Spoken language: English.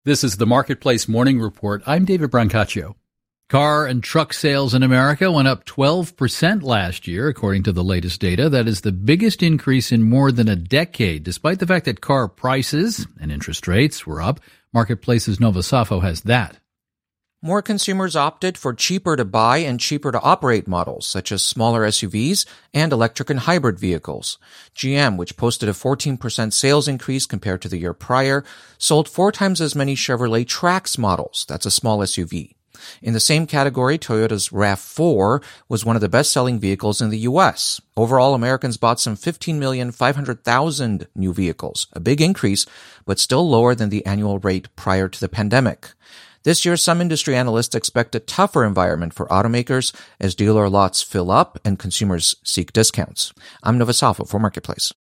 This is the Marketplace Morning Report. I'm David Brancaccio. Car and truck sales in America went up 12% last year, according to the latest data. That is the biggest increase in more than a decade, despite the fact that car prices and interest rates were up. Marketplace's Nova Safo has that. More consumers opted for cheaper to buy and cheaper to operate models, such as smaller SUVs and electric and hybrid vehicles. GM, which posted a 14% sales increase compared to the year prior, sold 4 times as many Chevrolet Trax models. That's a small SUV. In the same category, Toyota's RAV4 was one of the best-selling vehicles in the U.S. Overall, Americans bought some 15,500,000 new vehicles, a big increase, but still lower than the annual rate prior to the pandemic. This year, some industry analysts expect a tougher environment for automakers as dealer lots fill up and consumers seek discounts. I'm Nova Safo for Marketplace.